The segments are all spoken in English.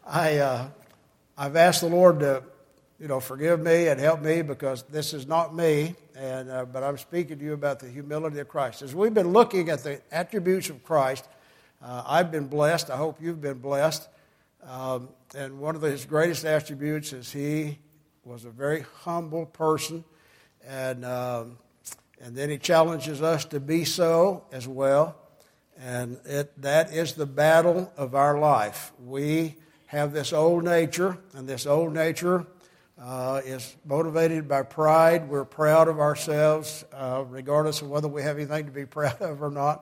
I've asked the Lord to, forgive me and help me because this is not me, but I'm speaking to you about the humility of Christ. As we've been looking at the attributes of Christ, I've been blessed. I hope you've been blessed. And one of his greatest attributes is he was a very humble person, and then he challenges us to be so as well. And that is the battle of our life. We have this old nature, and this old nature is motivated by pride. We're proud of ourselves, regardless of whether we have anything to be proud of or not.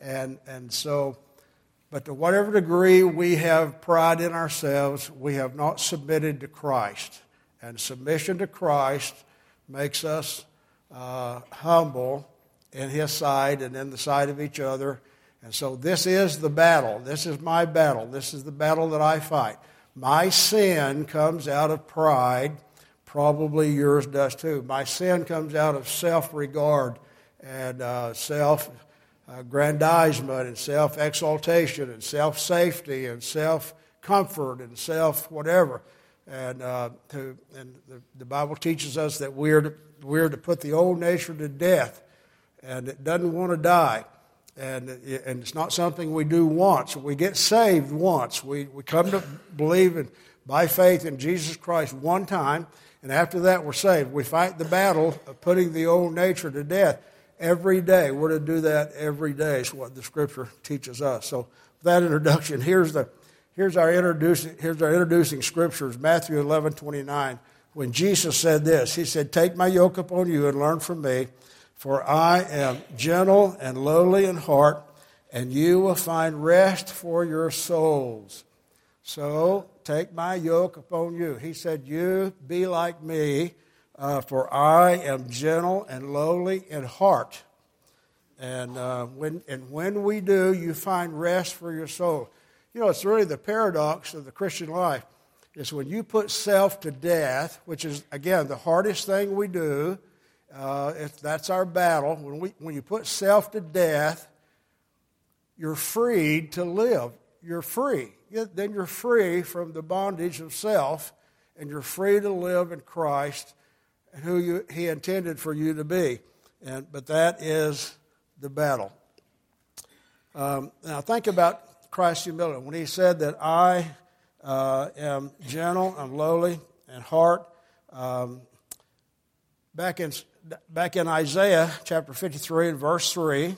But to whatever degree we have pride in ourselves, we have not submitted to Christ. And submission to Christ makes us humble in His sight and in the sight of each other. And so this is the battle. This is my battle. This is the battle that I fight. My sin comes out of pride. Probably yours does too. My sin comes out of self-regard and self-aggrandizement and self-exaltation and self-safety and self-comfort and self-whatever. And the Bible teaches us that we're to put the old nature to death, and it doesn't want to die. And it's not something we do once. We get saved once. We come to believe by faith in Jesus Christ one time, and after that we're saved. We fight the battle of putting the old nature to death every day. We're to do that every day is what the Scripture teaches us. So with that introduction, here's our introducing Scriptures, Matthew 11:29. When Jesus said this, He said, "Take my yoke upon you and learn from me, for I am gentle and lowly in heart, and you will find rest for your souls." So, take my yoke upon you. He said, you be like me, for I am gentle and lowly in heart. And when we do, you find rest for your soul. It's really the paradox of the Christian life. Is when you put self to death, which is, again, the hardest thing we do. That's our battle. When you put self to death, you're freed to live. You're free. Then you're free from the bondage of self, and you're free to live in Christ and who He intended for you to be. But that is the battle. Now think about Christ's humility. When He said that I am gentle, I'm lowly in heart, back in Isaiah chapter 53 and verse 3,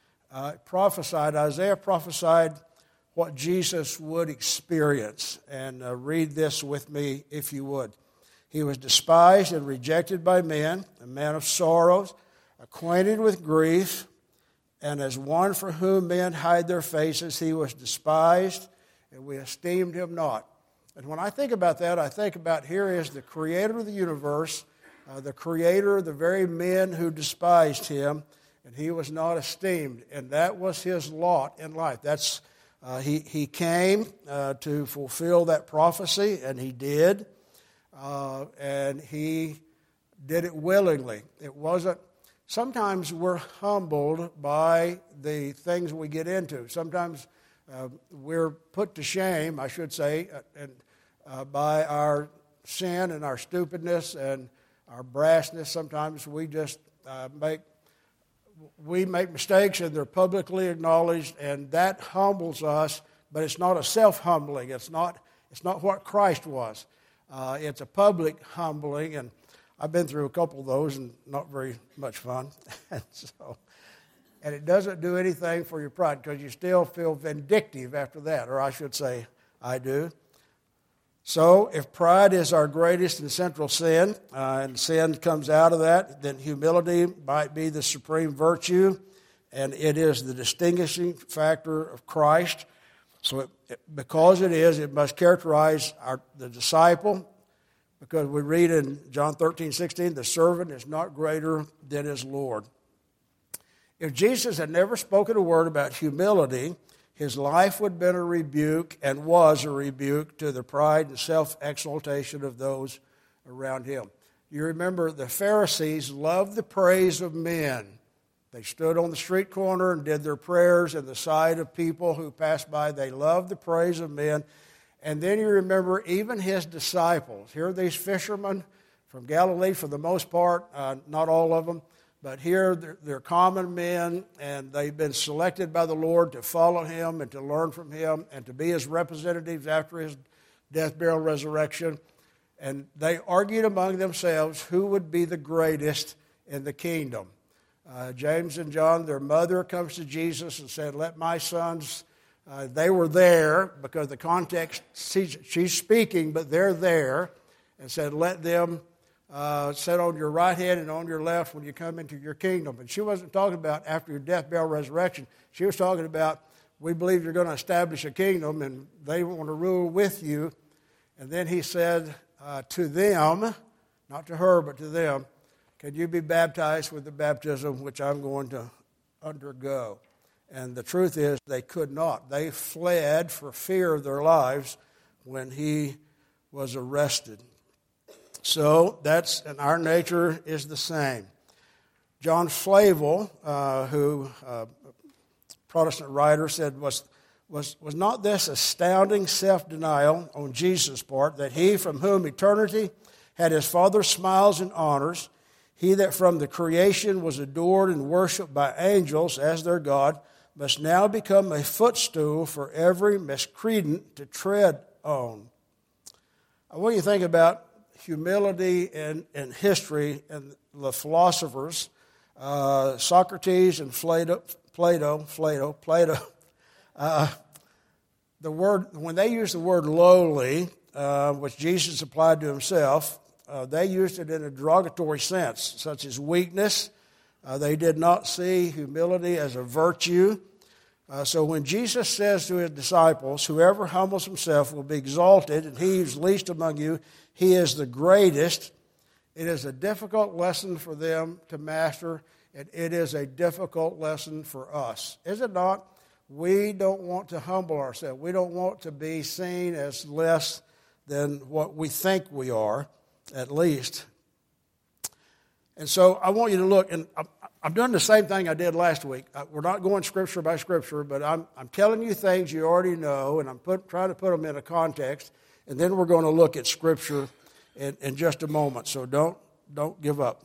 Isaiah prophesied what Jesus would experience. And read this with me if you would. He was despised and rejected by men, a man of sorrows, acquainted with grief, and as one for whom men hide their faces, He was despised, and we esteemed Him not. And when I think about that, I think about here is the Creator of the universe, the Creator of the very men who despised Him, and He was not esteemed. And that was His lot in life. He came to fulfill that prophecy, and He did. And He did it willingly. It wasn't. Sometimes we're humbled by the things we get into. Sometimes we're put to shame, I should say, by our sin and our stupidness and our brashness. Sometimes we just make mistakes, and they're publicly acknowledged, and that humbles us. But it's not a self-humbling. It's not what Christ was. It's a public humbling, and I've been through a couple of those, and not very much fun. And it doesn't do anything for your pride, because you still feel vindictive after that, or I should say, I do. So if pride is our greatest and central sin, and sin comes out of that, then humility might be the supreme virtue, and it is the distinguishing factor of Christ. So because it must characterize the disciple, because we read in John 13:16, the servant is not greater than his Lord. If Jesus had never spoken a word about humility, His life would have been a rebuke, and was a rebuke, to the pride and self-exaltation of those around Him. You remember the Pharisees loved the praise of men. They stood on the street corner and did their prayers in the sight of people who passed by. They loved the praise of men. And then you remember even his disciples. Here are these fishermen from Galilee for the most part, not all of them, but here they're common men, and they've been selected by the Lord to follow him and to learn from him and to be his representatives after his death, burial, resurrection. And they argued among themselves who would be the greatest in the kingdom. James and John, their mother, comes to Jesus and said, let my sons, they were there because the context, she's speaking, but they're there, and said, let them sit on your right hand and on your left when you come into your kingdom. And she wasn't talking about after your death, burial, resurrection. She was talking about, we believe you're going to establish a kingdom, and they want to rule with you. And then he said to them, not to her, but to them, can you be baptized with the baptism which I'm going to undergo? And the truth is, they could not. They fled for fear of their lives when he was arrested. So and our nature is the same. John Flavel, who Protestant writer, said, was not this astounding self-denial on Jesus' part, that he from whom eternity had his Father's smiles and honors, he that from the creation was adored and worshipped by angels as their God, must now become a footstool for every miscreant to tread on. I want you to think about humility in history and the philosophers, Socrates and Plato. The word, when they used the word lowly, which Jesus applied to himself, they used it in a derogatory sense, such as weakness. They did not see humility as a virtue. So when Jesus says to his disciples, whoever humbles himself will be exalted, and he who's least among you, he is the greatest, it is a difficult lesson for them to master, and it is a difficult lesson for us. Is it not? We don't want to humble ourselves. We don't want to be seen as less than what we think we are, at least. And so I want you to look, and I'm doing the same thing I did last week. We're not going scripture by scripture, but I'm telling you things you already know, and I'm trying to put them in a context, and then we're going to look at scripture in just a moment. So don't give up.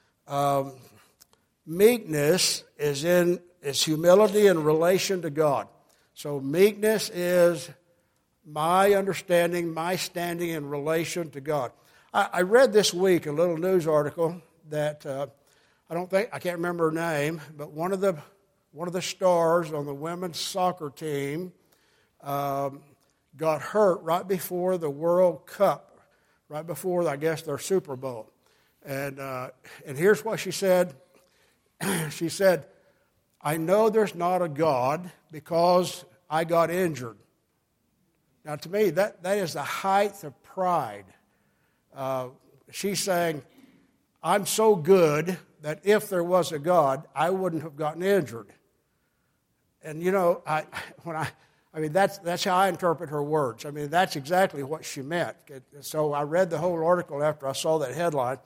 Meekness is humility in relation to God. So meekness is my understanding, my standing in relation to God. I read this week a little news article that I can't remember her name, but one of the stars on the women's soccer team got hurt right before the World Cup, right before, I guess, their Super Bowl. And here's what she said. She said, I know there's not a God because I got injured. Now, to me, that is the height of pride. She's saying, I'm so good that if there was a God, I wouldn't have gotten injured. And you know, that's how I interpret her words. I mean, that's exactly what she meant. So I read the whole article after I saw that headline.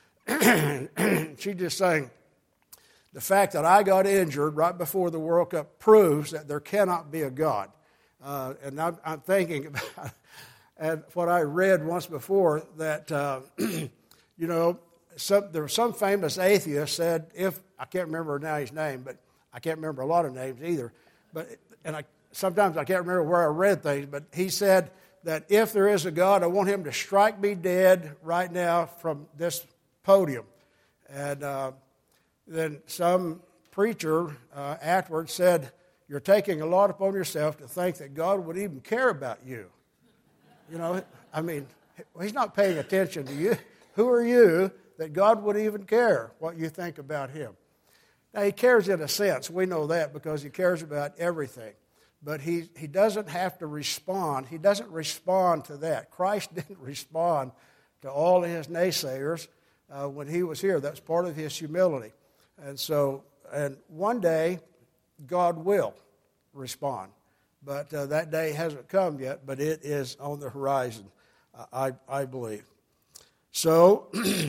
She's just saying, the fact that I got injured right before the World Cup proves that there cannot be a God. And I'm thinking about and what I read once before that, you know, there was some famous atheist said, I can't remember now his name, but I can't remember a lot of names either. Sometimes I can't remember where I read things, but he said that if there is a God, I want him to strike me dead right now from this podium. And then some preacher afterwards said, you're taking a lot upon yourself to think that God would even care about you. You know, I mean, he's not paying attention to you. Who are you that God would even care what you think about him? Now, he cares in a sense. We know that because he cares about everything. But he doesn't have to respond. He doesn't respond to that. Christ didn't respond to all of his naysayers when he was here. That's part of his humility. And one day, God will respond. But that day hasn't come yet, but it is on the horizon, I believe. So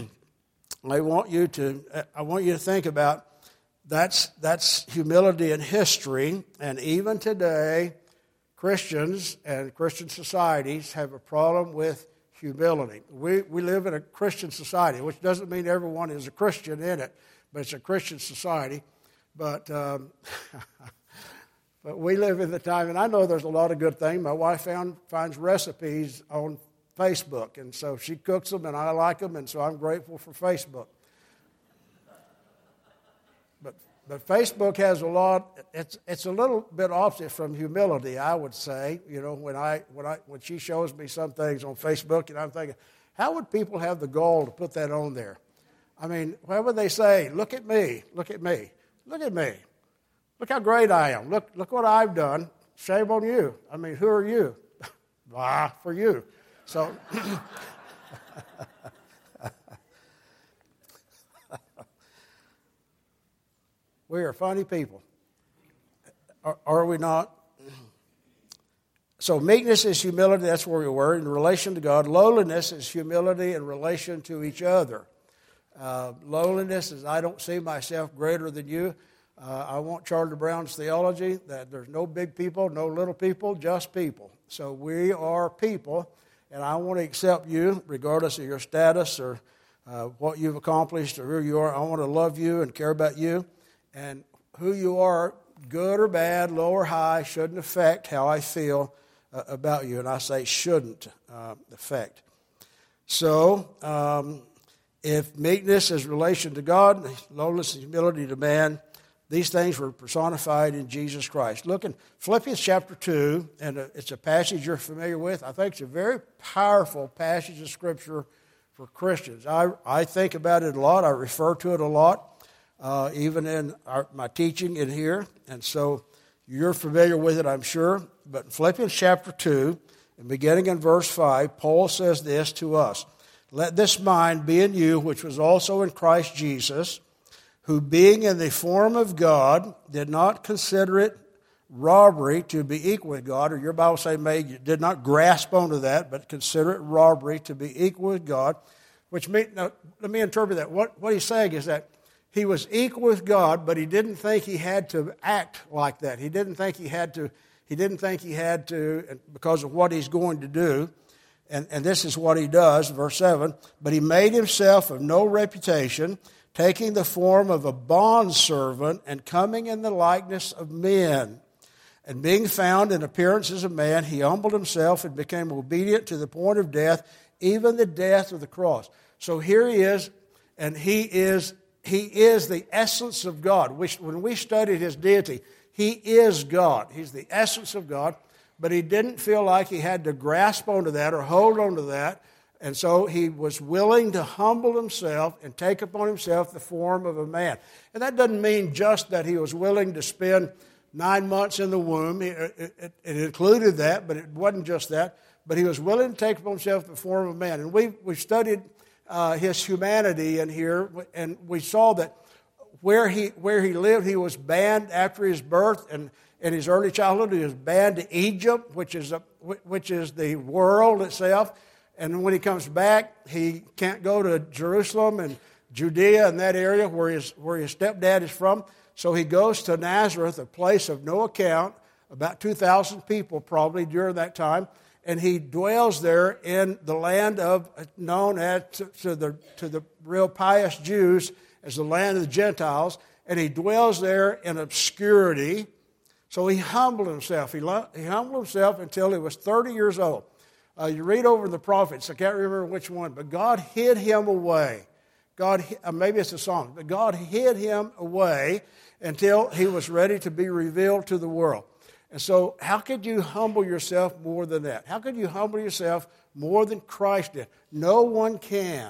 I want you to think about that's humility in history, and even today, Christians and Christian societies have a problem with humility. We live in a Christian society, which doesn't mean everyone is a Christian in it, but it's a Christian society. But but we live in the time, and I know there's a lot of good things. My wife finds recipes on Facebook, and so she cooks them, and I like them, and so I'm grateful for Facebook. But Facebook has a lot. It's a little bit opposite from humility, I would say. You know, when she shows me some things on Facebook, and I'm thinking, how would people have the gall to put that on there? I mean, why would they say, "Look at me, look at me, look at me, look how great I am, look what I've done"? Shame on you. I mean, who are you? Bah, for you. So. We are funny people. Are we not? So meekness is humility, that's where we were, in relation to God. Lowliness is humility in relation to each other. Lowliness is, I don't see myself greater than you. I want Charlie Brown's theology that there's no big people, no little people, just people. So we are people, and I want to accept you regardless of your status or what you've accomplished or who you are. I want to love you and care about you. And who you are, good or bad, low or high, shouldn't affect how I feel about you. And I say shouldn't affect. So, if meekness is relation to God, lowliness and humility to man, these things were personified in Jesus Christ. Look in Philippians chapter 2, and it's a passage you're familiar with. I think it's a very powerful passage of Scripture for Christians. I think about it a lot. I refer to it a lot. Even in my teaching in here, and so you're familiar with it, I'm sure. But in Philippians chapter 2, and beginning in verse 5, Paul says this to us: "Let this mind be in you, which was also in Christ Jesus, who being in the form of God, did not consider it robbery to be equal with God," or your Bible say, did not grasp onto that, but consider it robbery to be equal with God. Which means, now, let me interpret that. What he's saying is that he was equal with God, but he didn't think he had to act like that. He didn't think he had to, because of what he's going to do. And this is what he does, verse 7. "But he made himself of no reputation, taking the form of a bondservant and coming in the likeness of men. And being found in appearance as a man, he humbled himself and became obedient to the point of death, even the death of the cross." So here he is, and he is the essence of God. When we studied his deity, he is God. He's the essence of God, but he didn't feel like he had to grasp onto that or hold onto that, and so he was willing to humble himself and take upon himself the form of a man. And that doesn't mean just that he was willing to spend 9 months in the womb. It included that, but it wasn't just that. But he was willing to take upon himself the form of a man. And we've studied his humanity in here, and we saw that where he lived, he was banned after his birth, and in his early childhood he was banned to Egypt, which is the world itself. And when he comes back, he can't go to Jerusalem and Judea and that area where his stepdad is from. So he goes to Nazareth, a place of no account, about 2,000 people probably during that time. And he dwells there in the land known as to the real pious Jews as the land of the Gentiles. And he dwells there in obscurity. So he humbled himself. He humbled himself until he was 30 years old. You read over the prophets. I can't remember which one, but God hid him away. Maybe it's a song, but God hid him away until he was ready to be revealed to the world. And so how could you humble yourself more than that? How could you humble yourself more than Christ did? No one can.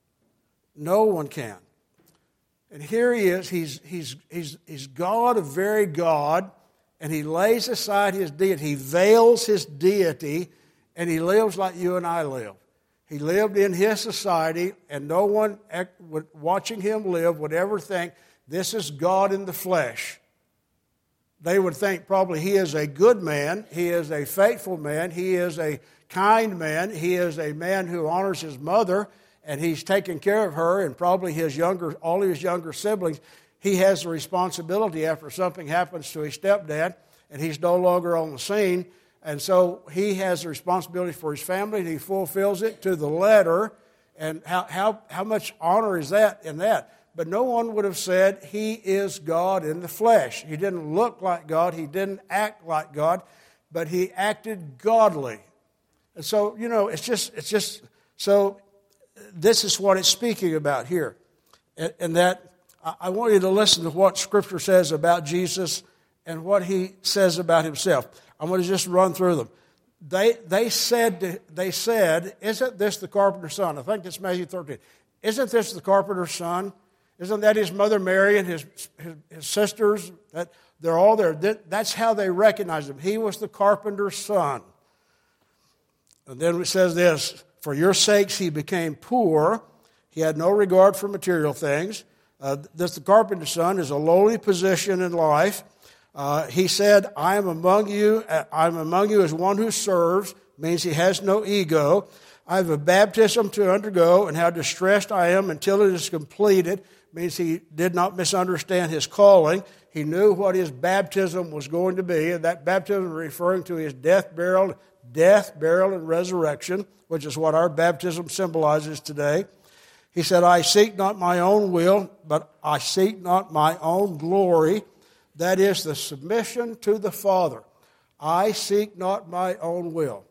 No one can. And here he is. He's God, a very God, and he lays aside his deity. He veils his deity, and he lives like you and I live. He lived in his society, and no one watching him live would ever think, this is God in the flesh. They would think probably he is a good man, he is a faithful man, he is a kind man, he is a man who honors his mother, and he's taking care of her and probably all his younger siblings. He has the responsibility after something happens to his stepdad, and he's no longer on the scene. And so he has the responsibility for his family, and he fulfills it to the letter. And how much honor is that in that? But no one would have said he is God in the flesh. He didn't look like God. He didn't act like God, but he acted godly. And so, it's just so this is what it's speaking about here. And that I want you to listen to what Scripture says about Jesus and what he says about himself. I'm going to just run through them. They said, isn't this the carpenter's son? I think that's Matthew 13. Isn't this the carpenter's son? Isn't that his mother Mary and his sisters? That they're all there. That's how they recognized him. He was the carpenter's son. And then it says this, for your sakes he became poor. He had no regard for material things. The carpenter's son is a lowly position in life. He said, I am among you as one who serves, means he has no ego. I have a baptism to undergo, and how distressed I am until it is completed, means he did not misunderstand his calling. He knew what his baptism was going to be, and that baptism referring to his death, burial, and resurrection, which is what our baptism symbolizes today. He said, I seek not my own will, but I seek not my own glory. That is the submission to the Father. I seek not my own will.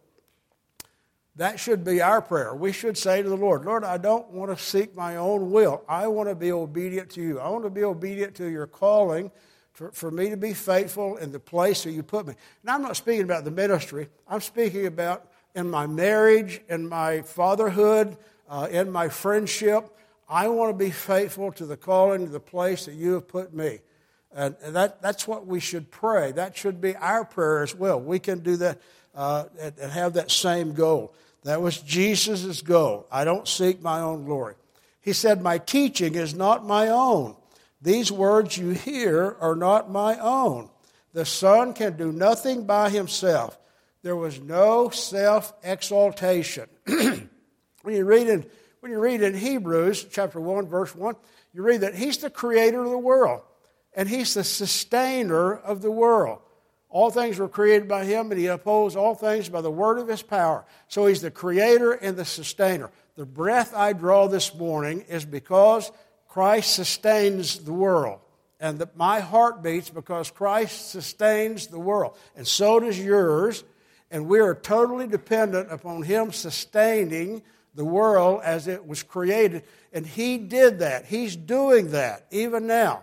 That should be our prayer. We should say to the Lord, Lord, I don't want to seek my own will. I want to be obedient to you. I want to be obedient to your calling for me to be faithful in the place where you put me. And I'm not speaking about the ministry. I'm speaking about in my marriage, in my fatherhood, in my friendship. I want to be faithful to the calling, to the place that you have put me. And that's what we should pray. That should be our prayer as well. We can do that and have that same goal. That was Jesus' goal. I don't seek my own glory. He said, my teaching is not my own. These words you hear are not my own. The Son can do nothing by himself. There was no self-exaltation. When you read in Hebrews chapter 1, verse 1, you read that he's the creator of the world, and he's the sustainer of the world. All things were created by him, and he upholds all things by the word of his power. So he's the creator and the sustainer. The breath I draw this morning is because Christ sustains the world. And my heart beats because Christ sustains the world. And so does yours. And we are totally dependent upon him sustaining the world as it was created. And he did that. He's doing that even now.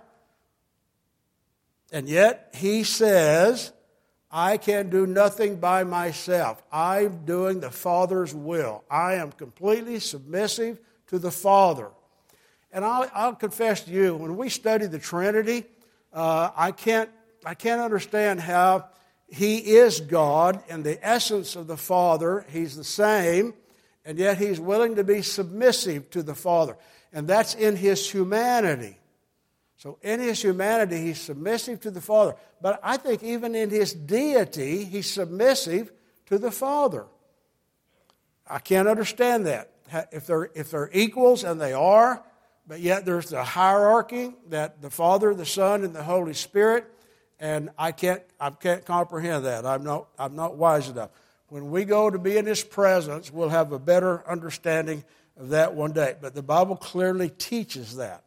And yet he says, I can do nothing by myself. I'm doing the Father's will. I am completely submissive to the Father. And I'll confess to you, when we study the Trinity, I can't understand how he is God in the essence of the Father. He's the same, and yet he's willing to be submissive to the Father. And that's in his humanity. So in his humanity, he's submissive to the Father. But I think even in his deity, he's submissive to the Father. I can't understand that. If they're equals, and they are, but yet there's the hierarchy that the Father, the Son, and the Holy Spirit, and I can't comprehend that. I'm not wise enough. When we go to be in his presence, we'll have a better understanding of that one day. But the Bible clearly teaches that.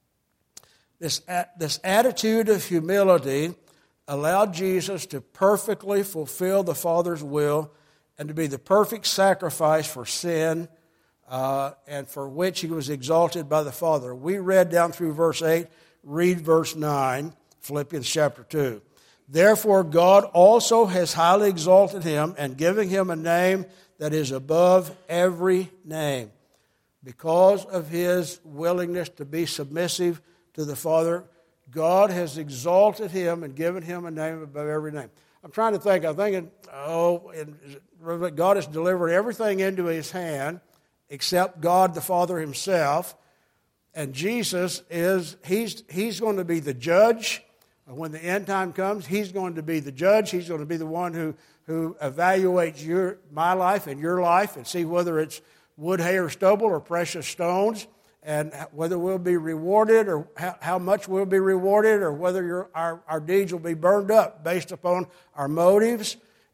This attitude of humility allowed Jesus to perfectly fulfill the Father's will and to be the perfect sacrifice for sin, and for which he was exalted by the Father. We read down through verse 8, read verse 9, Philippians chapter 2. Therefore God also has highly exalted him and given him a name that is above every name. Because of his willingness to be submissive to the Father, God has exalted him and given him a name above every name. I'm trying to think. I'm thinking, God has delivered everything into his hand except God the Father himself. And Jesus he's going to be the judge. When the end time comes, he's going to be the judge. He's going to be the one who evaluates my life and your life and see whether it's wood, hay, or stubble or precious stones, and whether we'll be rewarded or how much we'll be rewarded, or whether our deeds will be burned up based upon our motives.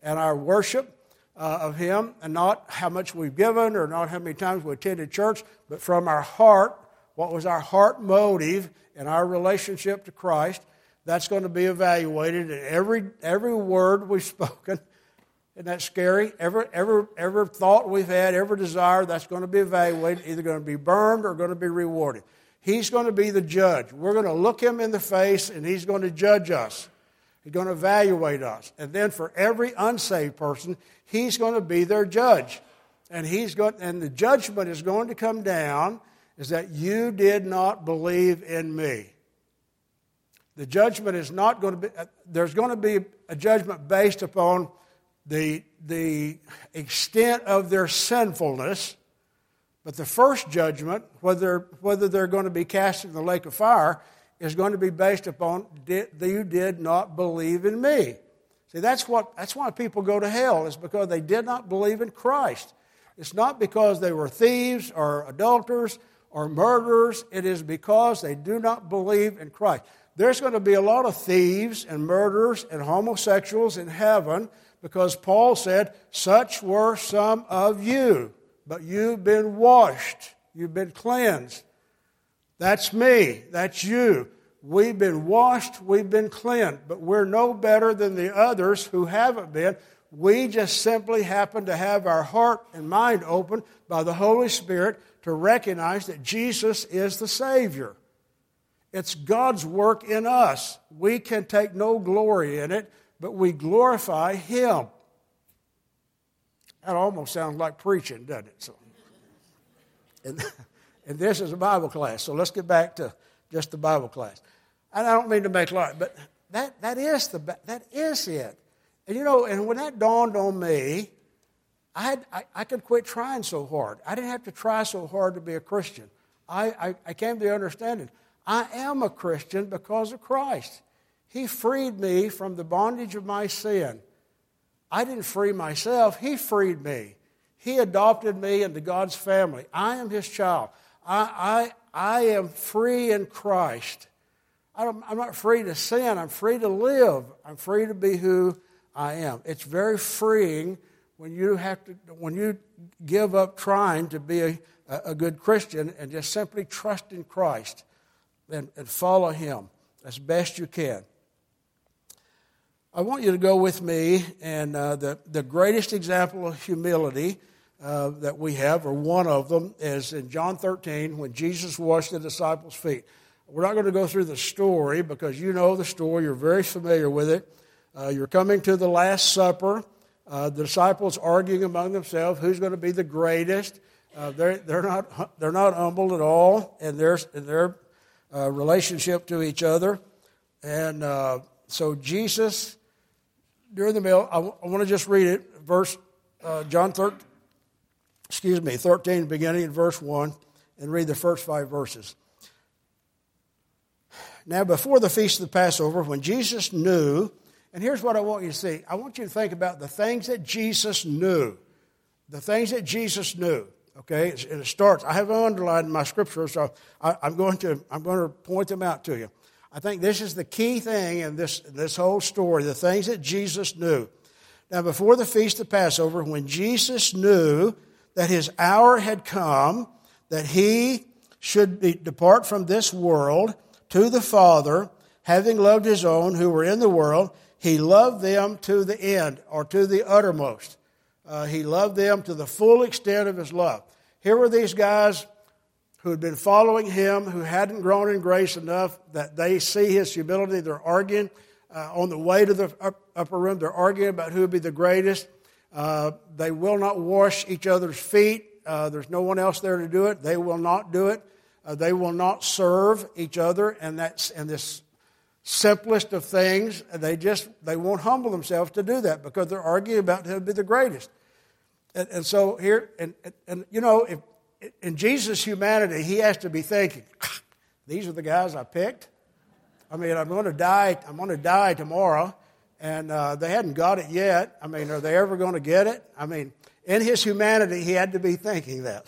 and our worship of Him, and not how much we've given or not how many times we attended church, but from our heart, what was our heart motive in our relationship to Christ. That's going to be evaluated, and every word we've spoken. Isn't that scary? Every thought we've had, every desire, that's going to be evaluated, either going to be burned or going to be rewarded. He's going to be the judge. We're going to look Him in the face, and He's going to judge us. He's going to evaluate us. And then for every unsaved person, He's going to be their judge. And the judgment is going to come down is that you did not believe in me. The judgment is not going to be, there's going to be a judgment based upon the extent of their sinfulness, but the first judgment, whether they're going to be cast in the lake of fire, is going to be based upon you did not believe in me. See, that's why people go to hell, is because they did not believe in Christ. It's not because they were thieves or adulterers or murderers. It is because they do not believe in Christ. There's going to be a lot of thieves and murderers and homosexuals in heaven, because Paul said, such were some of you, but you've been washed, you've been cleansed. That's me, that's you. We've been washed, we've been cleansed, but we're no better than the others who haven't been. We just simply happen to have our heart and mind open by the Holy Spirit to recognize that Jesus is the Savior. It's God's work in us. We can take no glory in it, but we glorify Him. That almost sounds like preaching, doesn't it? So, and this is a Bible class, so let's get back to just the Bible class. And I don't mean to make light, but that is it. And and when that dawned on me, I could quit trying so hard. I didn't have to try so hard to be a Christian. I came to the understanding, I am a Christian because of Christ. He freed me from the bondage of my sin. I didn't free myself. He freed me. He adopted me into God's family. I am His child. I am free in Christ. I'm not free to sin. I'm free to live. I'm free to be who I am. It's very freeing when you give up trying to be a good Christian and just simply trust in Christ and follow Him as best you can. I want you to go with me, and the greatest example of humility that we have, or one of them, is in John 13 when Jesus washed the disciples' feet. We're not going to go through the story because you know the story. You're very familiar with it. You're coming to the Last Supper. The disciples arguing among themselves who's going to be the greatest. They're not humble at all in their relationship to each other. And so Jesus, during the meal, I want to just read it, John 13, beginning in verse 1, and read the first 5 verses. Now, before the feast of the Passover, when Jesus knew, and here's what I want you to see. I want you to think about the things that Jesus knew. The things that Jesus knew. Okay, and it starts. I have underlined in my scripture, so I'm going to point them out to you. I think this is the key thing in this whole story. The things that Jesus knew. Now, before the feast of Passover, when Jesus knew that His hour had come, that He should depart from this world to the Father, having loved His own who were in the world, He loved them to the end, or to the uttermost. He loved them to the full extent of His love. Here were these guys who had been following Him, who hadn't grown in grace enough that they see His humility. They're arguing on the way to the upper room. They're arguing about who would be the greatest. They will not wash each other's feet. There's no one else there to do it. They will not do it. They will not serve each other, and this simplest of things, they won't humble themselves to do that because they're arguing about who would be the greatest. And so here, and if in Jesus' humanity, He has to be thinking, these are the guys I picked. I mean, I'm going to die tomorrow, and they hadn't got it yet. I mean, are they ever going to get it? I mean, in His humanity, He had to be thinking that.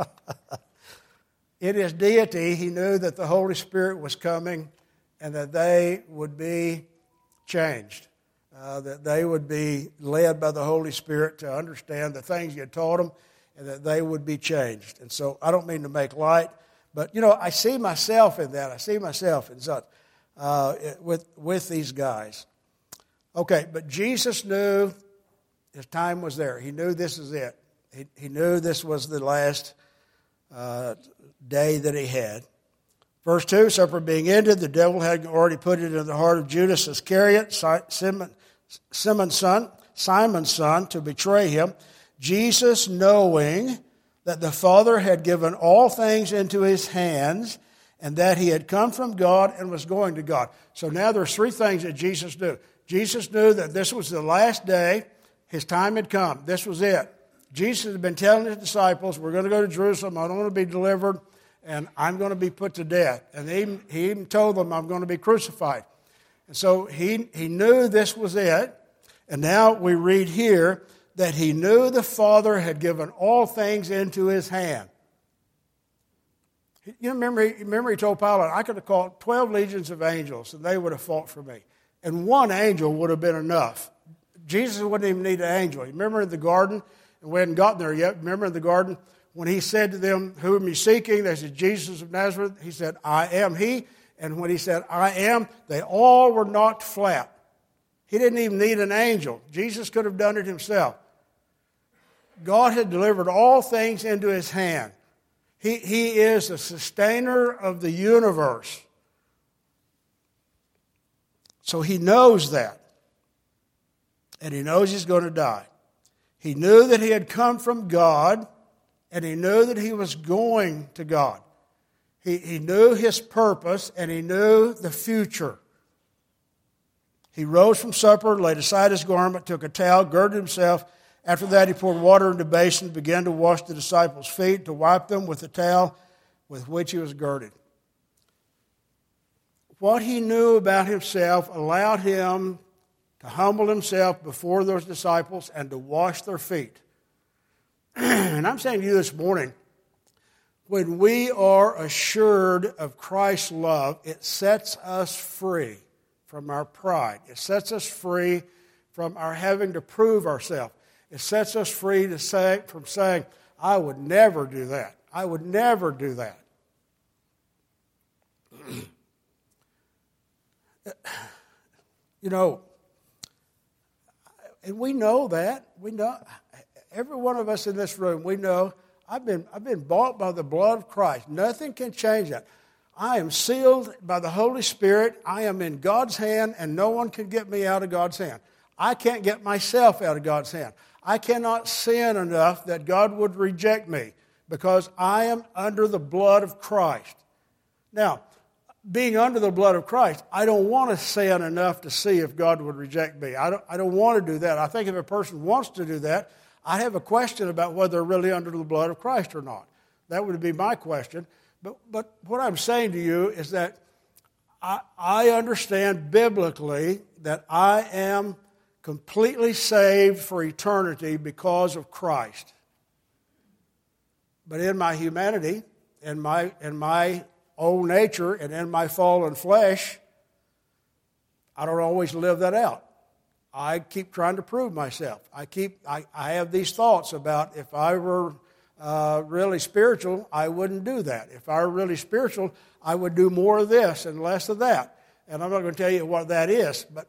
In His deity, He knew that the Holy Spirit was coming and that they would be changed. that they would be led by the Holy Spirit to understand the things He had taught them, and that they would be changed. And so I don't mean to make light, but, I see myself in that. I see myself in such, with these guys. Okay, but Jesus knew His time was there. He knew this is it. He knew this was the last day that He had. Verse 2, supper being ended, the devil had already put it in the heart of Judas Iscariot, Simon's son, to betray Him. Jesus, knowing that the Father had given all things into His hands, and that He had come from God and was going to God. So now there's three things that Jesus knew. Jesus knew that this was the last day. His time had come. This was it. Jesus had been telling His disciples, we're going to go to Jerusalem. I'm going to be delivered, and I'm going to be put to death. And He even told them, I'm going to be crucified. And so He knew this was it. And now we read here that He knew the Father had given all things into His hand. Remember He told Pilate, I could have called 12 legions of angels, and they would have fought for me. And one angel would have been enough. Jesus wouldn't even need an angel. Remember in the garden, and we hadn't gotten there yet, remember in the garden, when He said to them, who am you seeking? They said, Jesus of Nazareth. He said, I am He. And when He said, I am, they all were knocked flat. He didn't even need an angel. Jesus could have done it Himself. God had delivered all things into His hand. He is the sustainer of the universe. So He knows that. And He knows He's going to die. He knew that He had come from God, and He knew that He was going to God. He knew His purpose, and He knew the future. He rose from supper, laid aside His garment, took a towel, girded Himself. After that, He poured water into a basin, began to wash the disciples' feet, to wipe them with the towel with which He was girded. What He knew about Himself allowed Him to humble Himself before those disciples and to wash their feet. And I'm saying to you this morning, when we are assured of Christ's love, it sets us free from our pride. It sets us free from our having to prove ourselves. It sets us free from saying, I would never do that. I would never do that. And we know that. We know, every one of us in this room, we know, I've been bought by the blood of Christ. Nothing can change that. I am sealed by the Holy Spirit. I am in God's hand, and no one can get me out of God's hand. I can't get myself out of God's hand. I cannot sin enough that God would reject me because I am under the blood of Christ. Now, being under the blood of Christ, I don't want to sin enough to see if God would reject me. I don't want to do that. I think if a person wants to do that, I have a question about whether they're really under the blood of Christ or not. That would be my question. But what I'm saying to you is that I understand biblically that I am completely saved for eternity because of Christ. But in my humanity, in my old nature, and in my fallen flesh, I don't always live that out. I keep trying to prove myself. I have these thoughts about if I were really spiritual, I wouldn't do that. If I were really spiritual, I would do more of this and less of that. And I'm not going to tell you what that is, but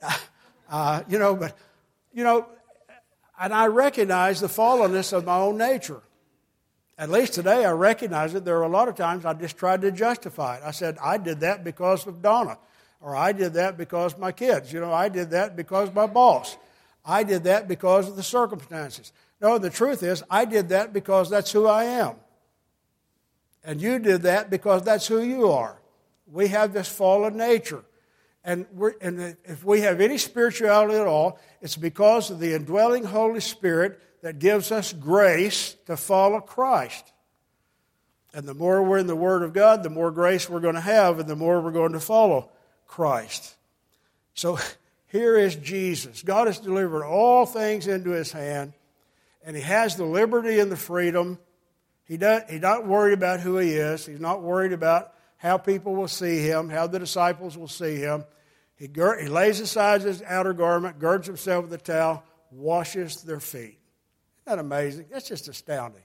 and I recognize the fallenness of my own nature. At least today I recognize it. There are a lot of times I just tried to justify it. I said, I did that because of Donna. Or I did that because of my kids. I did that because of my boss. I did that because of the circumstances. No, the truth is, I did that because that's who I am. And you did that because that's who you are. We have this fallen nature. And if we have any spirituality at all, it's because of the indwelling Holy Spirit that gives us grace to follow Christ. And the more we're in the Word of God, the more grace we're going to have, and the more we're going to follow Christ. So here is Jesus. God has delivered all things into His hand, and He has the liberty and the freedom. He's not worried about who He is. He's not worried about how people will see Him, how the disciples will see Him. He lays aside his outer garment, girds himself with a towel, washes their feet. Isn't that amazing? That's just astounding.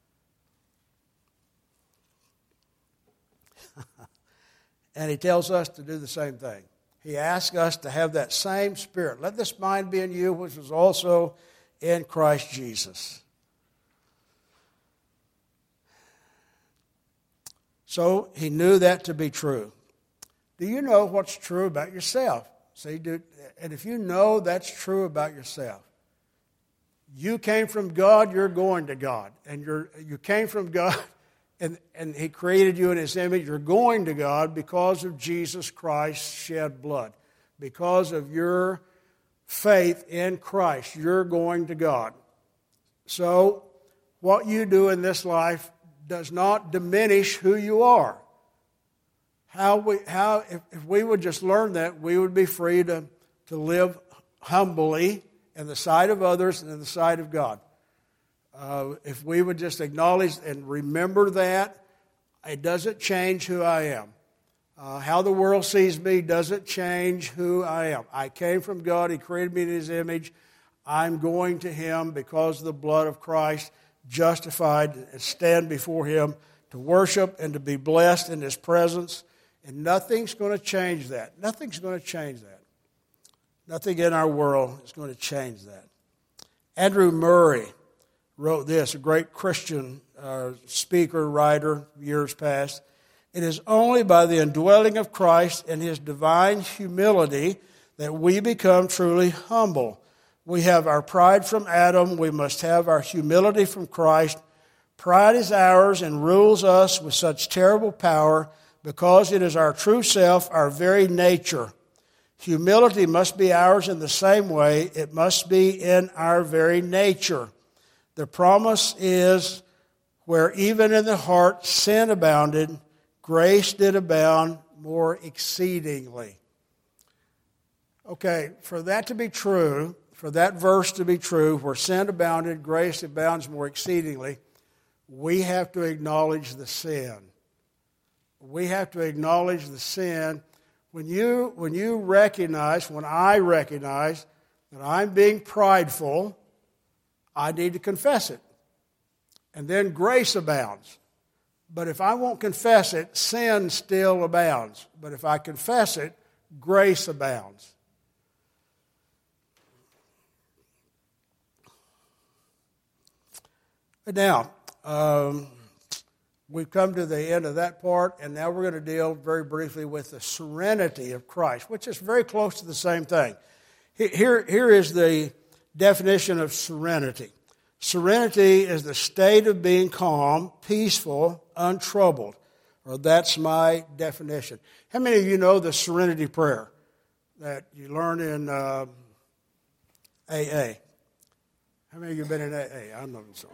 And he tells us to do the same thing. He asks us to have that same spirit. Let this mind be in you, which was also in Christ Jesus. So he knew that to be true. Do you know what's true about yourself? And if you know that's true about yourself, you came from God, you're going to God. And you came from God, and He created you in His image. You're going to God because of Jesus Christ's shed blood. Because of your faith in Christ, you're going to God. So, what you do in this life does not diminish who you are. If we would just learn that, we would be free to live humbly in the sight of others and in the sight of God. If we would just acknowledge and remember that, it doesn't change who I am. How the world sees me doesn't change who I am. I came from God. He created me in His image. I'm going to Him because of the blood of Christ, justified, and stand before Him to worship and to be blessed in His presence. And nothing's going to change that. Nothing's going to change that. Nothing in our world is going to change that. Andrew Murray wrote this, a great Christian speaker, writer, years past. It is only by the indwelling of Christ and His divine humility that we become truly humble. We have our pride from Adam. We must have our humility from Christ. Pride is ours and rules us with such terrible power because it is our true self, our very nature. Humility must be ours in the same way. It must be in our very nature. The promise is, where even in the heart sin abounded, grace did abound more exceedingly. Okay, for that to be true, for that verse to be true, where sin abounded, grace abounds more exceedingly, we have to acknowledge the sin. We have to acknowledge the sin. When I recognize that I'm being prideful, I need to confess it. And then grace abounds. But if I won't confess it, sin still abounds. But if I confess it, grace abounds. Now, we've come to the end of that part, and now we're going to deal very briefly with the serenity of Christ, which is very close to the same thing. Here is the definition of serenity. Serenity is the state of being calm, peaceful, untroubled. Or that's my definition. How many of you know the serenity prayer that you learn in AA? How many of you have been in AA? I'm not so.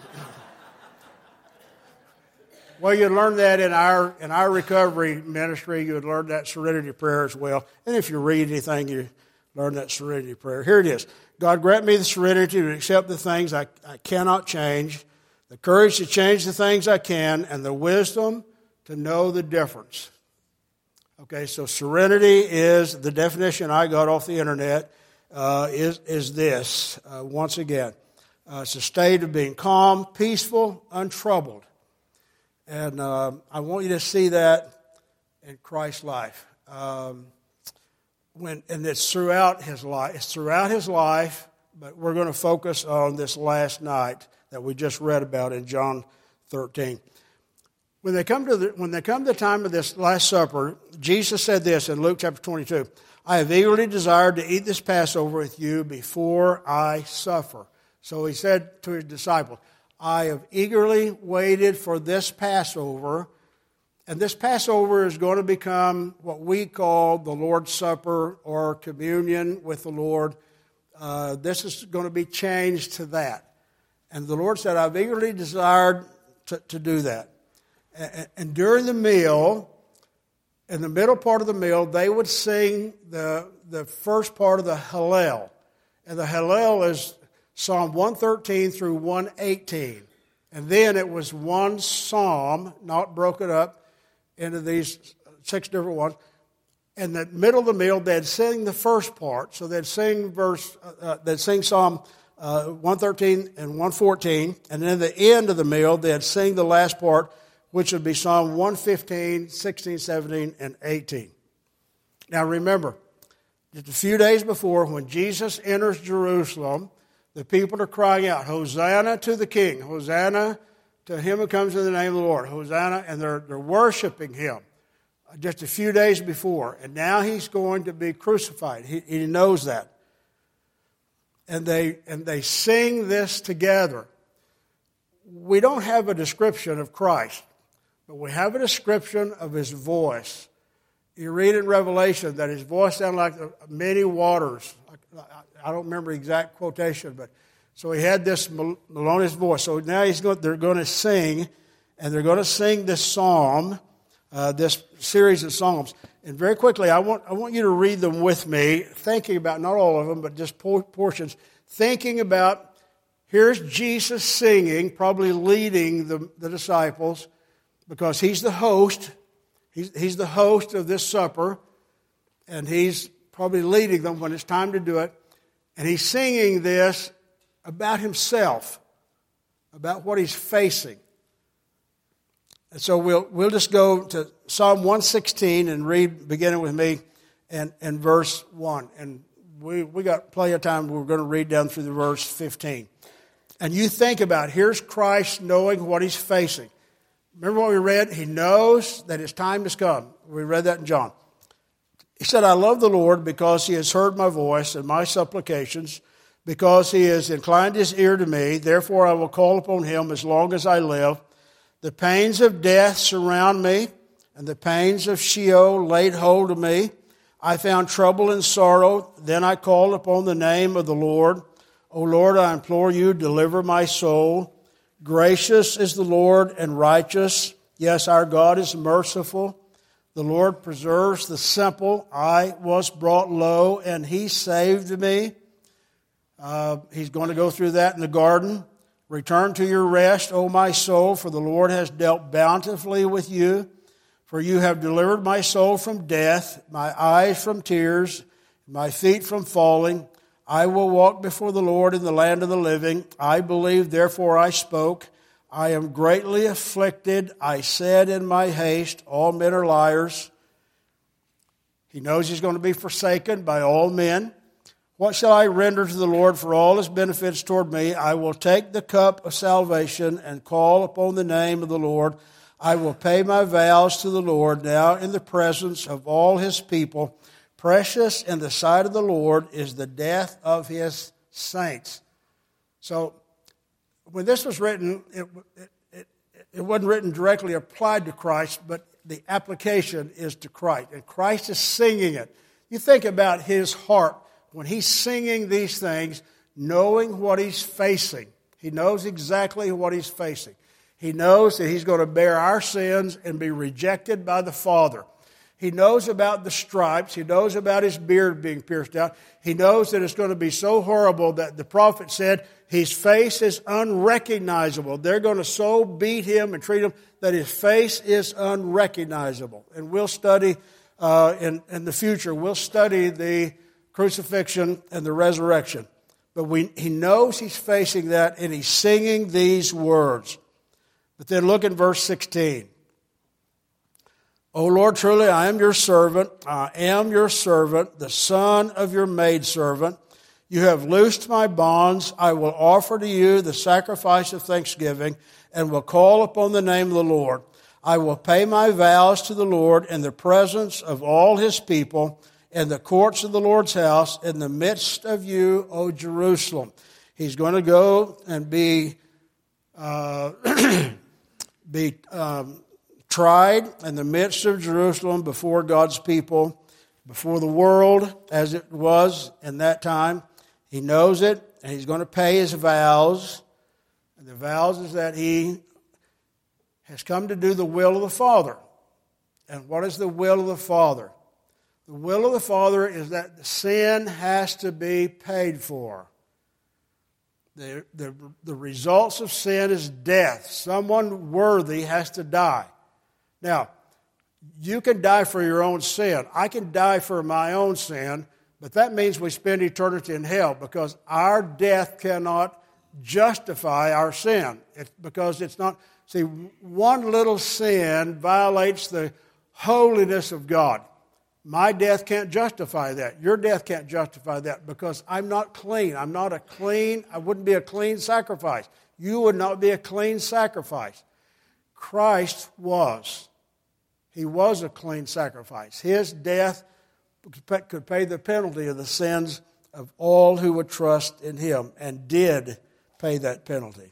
Well, you'd learn that in our recovery ministry. You would learn that serenity prayer as well. And if you read anything, you learn that serenity prayer. Here it is. God, grant me the serenity to accept the things I cannot change, the courage to change the things I can, and the wisdom to know the difference. Okay, so serenity is, the definition I got off the internet, is this, once again. It's a state of being calm, peaceful, untroubled. And I want you to see that in Christ's life. And it's throughout His life. It's throughout His life, but we're going to focus on this last night that we just read about in John 13. When they come to the time of this Last Supper, Jesus said this in Luke chapter 22, I have eagerly desired to eat this Passover with you before I suffer. So He said to His disciples, I have eagerly waited for this Passover, and this Passover is going to become what we call the Lord's Supper or communion with the Lord. This is going to be changed to that. And the Lord said, I've eagerly desired to do that. And during the meal, in the middle part of the meal, they would sing the first part of the Hallel. And the Hallel is Psalm 113 through 118. And then it was one psalm, not broken up into these 6 different ones. in the middle of the meal, they'd sing the first part. So they'd sing Psalm 113 and 114, and then at the end of the meal, they'd sing the last part, which would be Psalm 115, 16, 17, and 18. Now remember, just a few days before, when Jesus enters Jerusalem, the people are crying out, Hosanna to the King, Hosanna to him who comes in the name of the Lord, Hosanna, and they're worshiping him just a few days before. And now he's going to be crucified. He knows that. And they sing this together. We don't have a description of Christ, but we have a description of his voice. You read in Revelation that his voice sounded like many waters. I don't remember the exact quotation, but so he had this melodious voice. So now they're going to sing, and they're going to sing this psalm, this series of psalms. And very quickly, I want you to read them with me, thinking about, not all of them, but just portions, thinking about, here's Jesus singing, probably leading the disciples, because he's the host. He's the host of this supper, and he's probably leading them when it's time to do it. And he's singing this about himself, about what he's facing. And so we'll just go to Psalm 116 and read, beginning with me, and verse 1. And we got plenty of time. We're going to read down through the verse 15. And you think about, here's Christ knowing what he's facing. Remember what we read? He knows that his time has come. We read that in John. He said, I love the Lord because he has heard my voice and my supplications, because he has inclined his ear to me. Therefore I will call upon him as long as I live. The pains of death surround me, and the pains of Sheol laid hold of me. I found trouble and sorrow. Then I called upon the name of the Lord. O Lord, I implore you, deliver my soul. Gracious is the Lord and righteous. Yes, our God is merciful. The Lord preserves the simple. I was brought low, and he saved me. He's going to go through that in the garden. Return to your rest, O my soul, for the Lord has dealt bountifully with you. For you have delivered my soul from death, my eyes from tears, my feet from falling. I will walk before the Lord in the land of the living. I believe, therefore I spoke. I am greatly afflicted. I said in my haste, all men are liars. He knows he's going to be forsaken by all men. What shall I render to the Lord for all his benefits toward me? I will take the cup of salvation and call upon the name of the Lord. I will pay my vows to the Lord now in the presence of all his people. Precious in the sight of the Lord is the death of his saints. So when this was written, it wasn't written directly applied to Christ, but the application is to Christ. And Christ is singing it. You think about his heart when he's singing these things, knowing what he's facing. He knows exactly what he's facing. He knows that he's going to bear our sins and be rejected by the Father. He knows about the stripes. He knows about his beard being pierced out. He knows that it's going to be so horrible that the prophet said his face is unrecognizable. They're going to so beat him and treat him that his face is unrecognizable. And we'll study in the future, we'll study the crucifixion and the resurrection. But he knows he's facing that, and he's singing these words. But then look at verse 16. O Lord, truly I am your servant. I am your servant, the son of your maidservant. You have loosed my bonds. I will offer to you the sacrifice of thanksgiving and will call upon the name of the Lord. I will pay my vows to the Lord in the presence of all his people, in the courts of the Lord's house, in the midst of you, O Jerusalem. He's going to go and be tried in the midst of Jerusalem before God's people, before the world as it was in that time. He knows it, and he's going to pay his vows. And the vows is that he has come to do the will of the Father. And what is the will of the Father? The will of the Father is that the sin has to be paid for. The results of sin is death. Someone worthy has to die. Now, You can die for your own sin. I can die for my own sin, but that means we spend eternity in hell because our death cannot justify our sin. Because it's not, see, one little sin violates the holiness of God. My death can't justify that. Your death can't justify that because I'm not clean. I wouldn't be a clean sacrifice. You would not be a clean sacrifice. Christ was. He was a clean sacrifice. His death could pay the penalty of the sins of all who would trust in him, and did pay that penalty.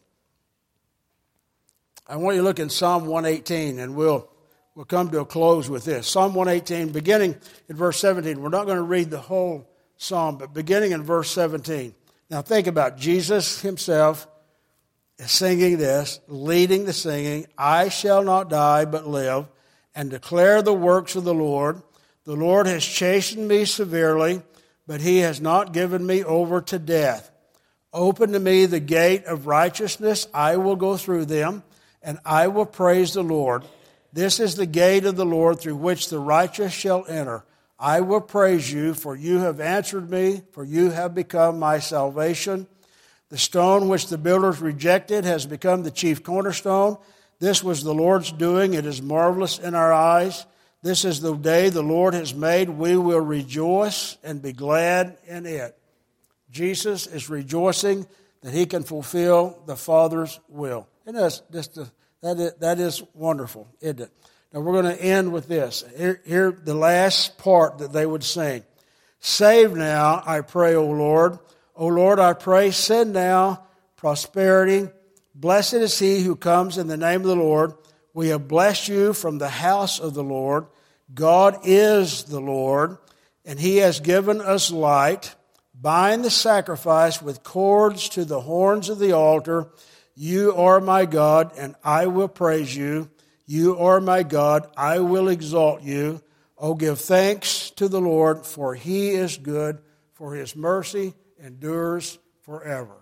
I want you to look in Psalm 118, and we'll come to a close with this. Psalm 118, beginning in verse 17. We're not going to read the whole psalm, but beginning in verse 17. Now think about Jesus himself singing this, leading the singing, I shall not die but live, and declare the works of the Lord. The Lord has chastened me severely, but he has not given me over to death. Open to me the gate of righteousness. I will go through them, and I will praise the Lord. This is the gate of the Lord through which the righteous shall enter. I will praise you, for you have answered me, for you have become my salvation. The stone which the builders rejected has become the chief cornerstone. This was the Lord's doing. It is marvelous in our eyes. This is the day the Lord has made. We will rejoice and be glad in it. Jesus is rejoicing that he can fulfill the Father's will. And that is wonderful, isn't it? Now we're going to end with this. Here the last part that they would sing. Save now, I pray, O Lord. O Lord, I pray, send now prosperity. Blessed is he who comes in the name of the Lord. We have blessed you from the house of the Lord. God is the Lord, and he has given us light. Bind the sacrifice with cords to the horns of the altar. You are my God, and I will praise you. You are my God, I will exalt you. Oh, give thanks to the Lord, for he is good, for his mercy endures forever.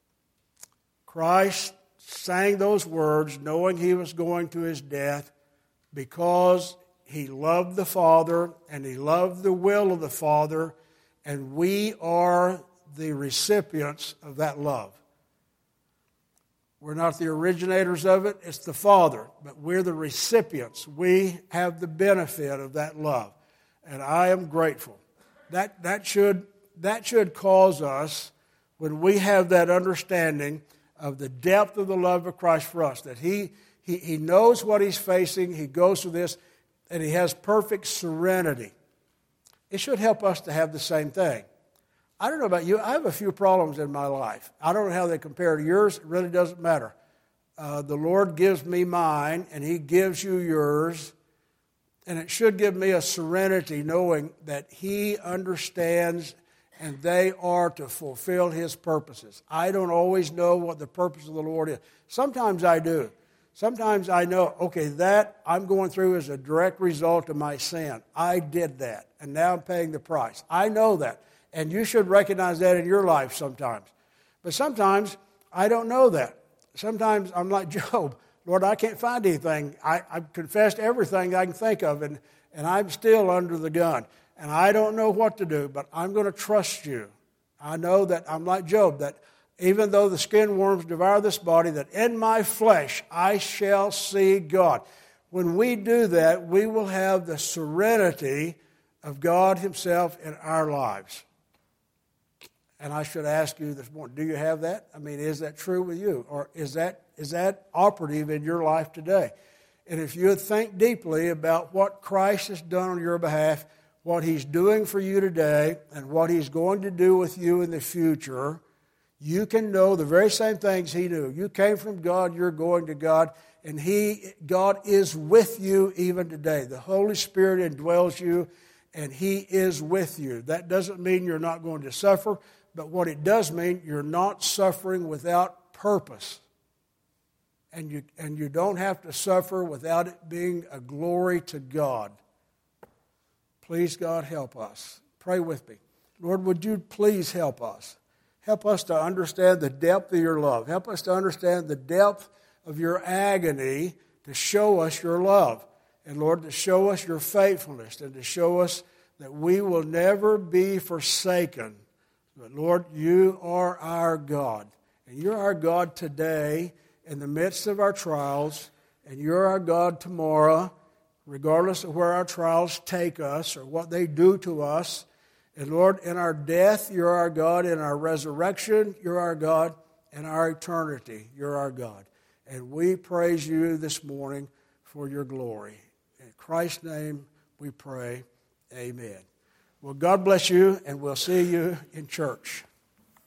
Christ sang those words knowing he was going to his death because he loved the Father and he loved the will of the Father, and we are the recipients of that love. We're not the originators of it, it's the Father, but we're the recipients. We have the benefit of that love, and I am grateful. That should cause us, when we have that understanding of the depth of the love of Christ for us, that he knows what he's facing, he goes through this, and he has perfect serenity. It should help us to have the same thing. I don't know about you, I have a few problems in my life. I don't know how they compare to yours, it really doesn't matter. The Lord gives me mine, and he gives you yours, and it should give me a serenity knowing that he understands and they are to fulfill his purposes. I don't always know what the purpose of the Lord is. Sometimes I do. Sometimes I know, okay, that I'm going through is a direct result of my sin. I did that, and now I'm paying the price. I know that, and you should recognize that in your life sometimes. But sometimes I don't know that. Sometimes I'm like Job. Lord, I can't find anything. I've confessed everything I can think of, and I'm still under the gun. And I don't know what to do, but I'm going to trust you. I know that I'm like Job, that even though the skin worms devour this body, that in my flesh I shall see God. When we do that, we will have the serenity of God himself in our lives. And I should ask you this morning, do you have that? I mean, is that true with you? Or is that operative in your life today? And if you would think deeply about what Christ has done on your behalf, what he's doing for you today, and what he's going to do with you in the future, you can know the very same things he knew. You came from God, you're going to God, and God is with you even today. The Holy Spirit indwells you, and he is with you. That doesn't mean you're not going to suffer, but what it does mean, you're not suffering without purpose. And you don't have to suffer without it being a glory to God. Please, God, help us. Pray with me. Lord, would you please help us? Help us to understand the depth of your love. Help us to understand the depth of your agony to show us your love. And Lord, to show us your faithfulness and to show us that we will never be forsaken. But Lord, you are our God. And you're our God today in the midst of our trials. And you're our God tomorrow, regardless of where our trials take us or what they do to us. And Lord, in our death, you're our God. In our resurrection, you're our God. In our eternity, you're our God. And we praise you this morning for your glory. In Christ's name we pray, amen. Well, God bless you, and we'll see you in church.